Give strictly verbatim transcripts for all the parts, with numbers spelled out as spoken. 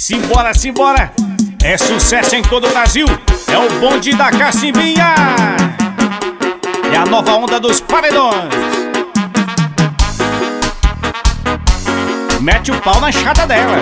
Simbora, simbora! É sucesso em todo o Brasil. É o bonde da Cacimbinha. É a nova onda dos paredões. Mete o pau na enxada dela.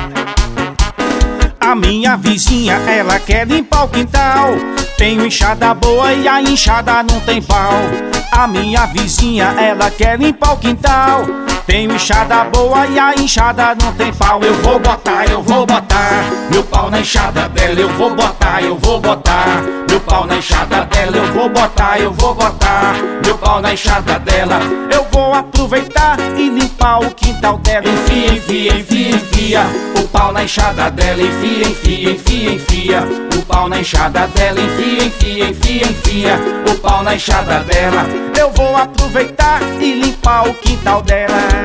A minha vizinha, ela quer limpar o quintal. Tenho enxada boa e a enxada não tem pau. A minha vizinha, ela quer limpar o quintal. Tenho enxada boa e a enxada não tem pau. Eu vou botar, eu vou botar meu pau na enxada dela. Eu vou botar, eu vou botar meu pau na enxada dela. Eu vou botar, eu vou botar meu pau na enxada dela. Eu vou aproveitar e limpar o quintal dela. Enfia, enfia, enfia, enfia o pau na enxada dela. Enfia, enfia, enfia, enfia o pau na enxada dela. Enfia, enfia, enfia, enfia o pau na enxada dela. Eu vou aproveitar e limpar o quintal dela.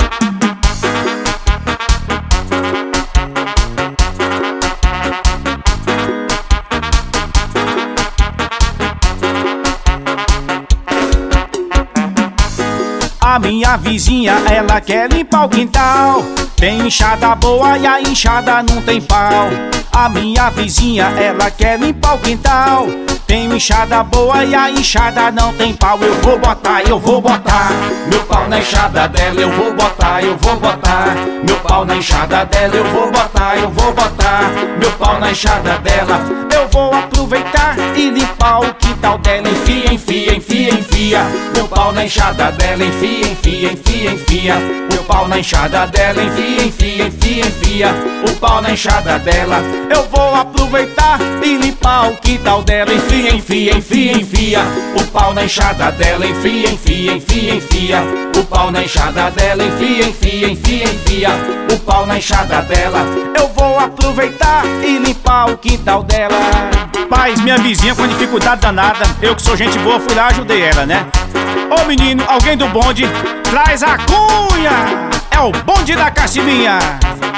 A minha vizinha, ela quer limpar o quintal. Tem enxada boa e a enxada não tem pau. A minha vizinha, ela quer limpar o quintal. Tem enxada boa e a enxada não tem pau. Eu vou botar, eu vou botar meu pau na enxada dela. Eu vou botar, eu vou botar meu pau na enxada dela. Eu vou botar, eu vou botar meu pau na enxada dela. Eu vou aproveitar e limpar o quintal dela. Enfia, enfia, enfia, enfia meu pau na enxada dela. Enfia, enfia, enfia, enfia meu pau na enxada dela. Enfia, enfia, enfia, enfia o pau na enxada dela. Eu vou aproveitar e limpar o quintal dela. Enfia, enfia, enfia, enfia o pau na enxada dela. Enfia, enfia, enfia, enfia o pau na enxada dela. Enfia, enfia, enfia, enfia o pau na enxada dela. Eu vou aproveitar e limpar o quintal dela. Paz, minha vizinha com dificuldade danada. Eu que sou gente boa, fui lá, ajudei ela, né? Ô menino, alguém do bonde, traz a cunha. É o bonde da Cacimbinha.